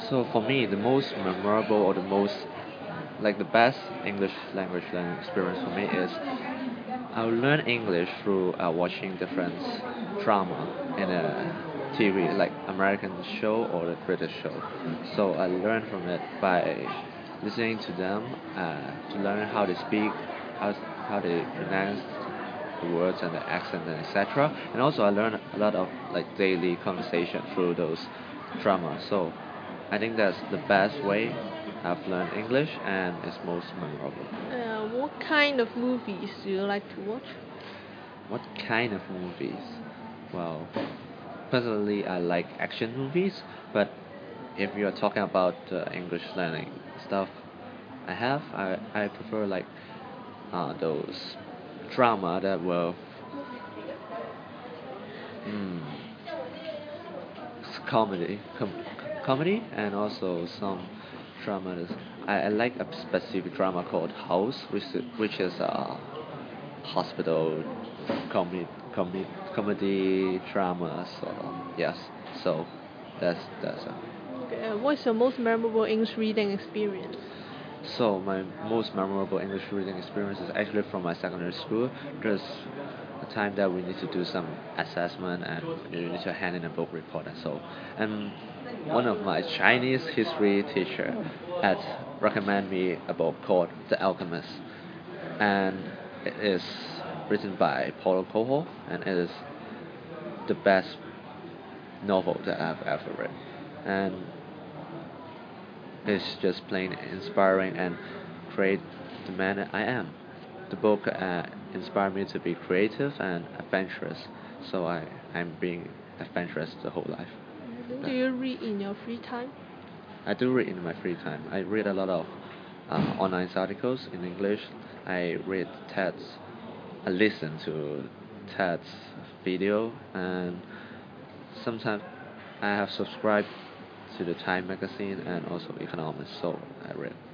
So for me, the most memorable or the most like the best English language learning experience for me is I learn English through watching different drama in a TV, like American show or the British show. So I learn from it by listening to them to learn how they speak, how how they pronounce the words and the accent and etc. And also I learn a lot of like daily conversation through those dramas. So I think that's the best way I've learned English and it's most memorable. What kind of movies do you like to watch? What kind of movies? Well, personally, I like action movies, but if you're talking about English learning stuff, I prefer like those drama that were mm, comedy, and also some drama. I like a specific drama called House, which is a hospital comedy comedy comedy drama. So yes, so that's. Okay, what's your most memorable English reading experience? So my most memorable English reading experience is actually from my secondary school. There's a time that we need to do some assessment and you need to hand in a book report and so. And one of my Chinese history teacher had recommended me a book called The Alchemist, and it is written by Paulo Coelho, and it is the best novel that I've ever read. And it's just plain inspiring and create the man that I am. The book inspired me to be creative and adventurous, so I'm being adventurous the whole life. Do you read in your free time? I do read in my free time. I read a lot of online articles in English. I read TED's. I listen to TED's video, and sometimes I have subscribed to the Time magazine and also Economist, so I read.